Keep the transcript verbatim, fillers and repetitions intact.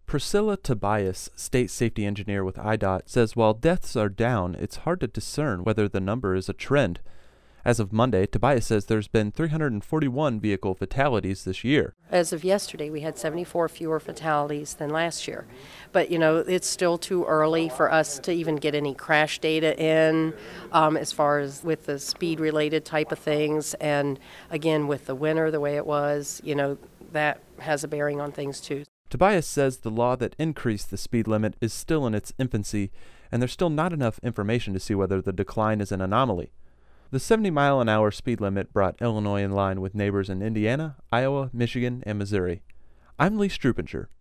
Priscilla Tobias, state safety engineer with I DOT, says while deaths are down, it's hard to discern whether the number is a trend. As of Monday, Tobias says there's been three hundred forty-one vehicle fatalities this year. As of yesterday, we had seventy-four fewer fatalities than last year. But, you know, it's still too early for us to even get any crash data in um, as far as with the speed-related type of things. And, again, with the winter the way it was, you know, that has a bearing on things, too. Tobias says the law that increased the speed limit is still in its infancy, and there's still not enough information to see whether the decline is an anomaly. The seventy mile an hour speed limit brought Illinois in line with neighbors in Indiana, Iowa, Michigan, and Missouri. I'm Lee Strupinger.